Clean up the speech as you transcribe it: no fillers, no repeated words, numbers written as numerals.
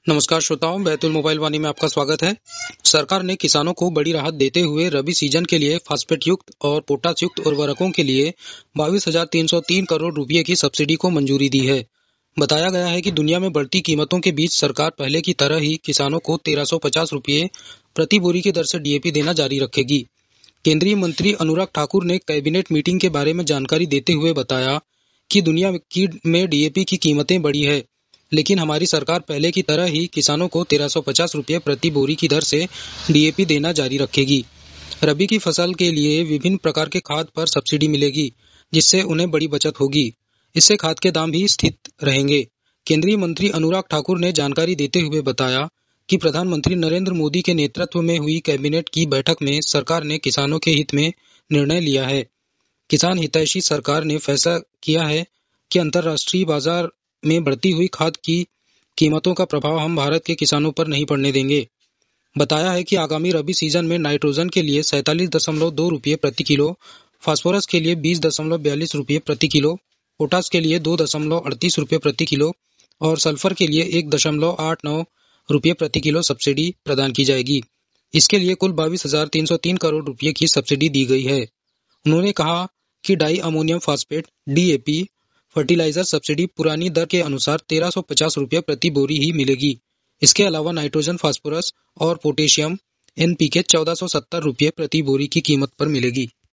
नमस्कार श्रोताओं, बैतुल मोबाइल वाणी में आपका स्वागत है। सरकार ने किसानों को बड़ी राहत देते हुए रबी सीजन के लिए फास्फेट युक्त और पोटाश युक्त उर्वरकों के लिए 22,303 करोड़ रुपए की सब्सिडी को मंजूरी दी है। बताया गया है कि दुनिया में बढ़ती कीमतों के बीच सरकार पहले की तरह ही किसानों को 1350 रुपये प्रति बोरी की दर से डीएपी देना जारी रखेगी। केंद्रीय मंत्री अनुराग ठाकुर ने कैबिनेट मीटिंग के बारे में जानकारी देते हुए बताया कि दुनिया में डीएपी की कीमतें बढ़ी है, लेकिन हमारी सरकार पहले की तरह ही किसानों को 1350 रुपये प्रति बोरी की दर से डीएपी देना जारी रखेगी। रबी की फसल के लिए विभिन्न प्रकार के खाद पर सब्सिडी मिलेगी, जिससे उन्हें बड़ी बचत होगी। इससे खाद के दाम भी स्थिर रहेंगे। केंद्रीय मंत्री अनुराग ठाकुर ने जानकारी देते हुए बताया कि प्रधानमंत्री नरेंद्र मोदी के नेतृत्व में हुई कैबिनेट की बैठक में सरकार ने किसानों के हित में निर्णय लिया है। किसान हितैषी सरकार ने फैसला किया है कि अंतर्राष्ट्रीय बाजार में बढ़ती हुई खाद की कीमतों का प्रभाव हम भारत के किसानों पर नहीं पड़ने देंगे। बताया है कि आगामी रबी सीजन में नाइट्रोजन के लिए 47.2 रुपये प्रति किलो, फास्फोरस के लिए 20.42 रुपये प्रति किलो, पोटाश के लिए 2.38 रुपये प्रति किलो और सल्फर के लिए 1.89 रुपये प्रति किलो सब्सिडी प्रदान की जाएगी। इसके लिए कुल 22,303 करोड़ रुपये की सब्सिडी दी गई है। उन्होंने कहा कि di ammonium phosphate DAP fertiliser subsidy पुरानी दर के अनुसार 1350 रुपये प्रति बोरी ही मिलेगी। इसके अलावा नाइट्रोजन, फास्फोरस और पोटेशियम एनपीके 1470 रुपये प्रति बोरी की कीमत पर मिलेगी।